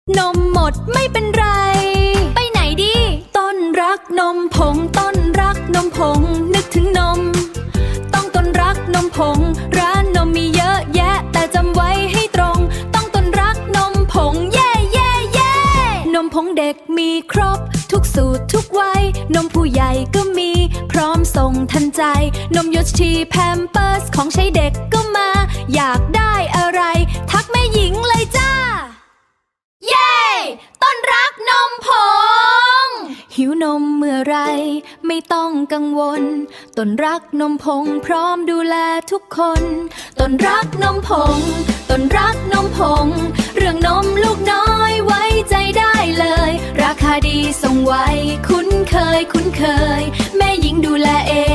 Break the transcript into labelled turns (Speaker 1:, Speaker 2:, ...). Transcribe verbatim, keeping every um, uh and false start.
Speaker 1: นมหมดไม่เป็นไรไปไหนดีต้นรักนมผงต้นรักนมผงนึกถึงนมต้องต้นรักนมผงร้านนมมีเยอะแยะแต่จำไว้ให้ตรงต้องต้นรักนมผงเย่เย่เย่นมผงเด็กมีครบทุกสูตรทุกวัยนมผู้ใหญ่ก็มีพร้อมส่งทันใจนมโยชีแพมเพิร์สของใช้เด็กก็มาอยากได้อะไรทักแม่หญิงเลยจ้าเย้ต้นรักนมผงหิวนมเมื่อไรไม่ต้องกังวลต้นรักนมผงพร้อมดูแลทุกคนต้นรักนมผงต้นรักนมผงเรื่องนมลูกน้อยไว้ใจได้เลยราคาดีส่งไวคุ้นเคยคุ้นเคยแม่หญิงดูแลเอง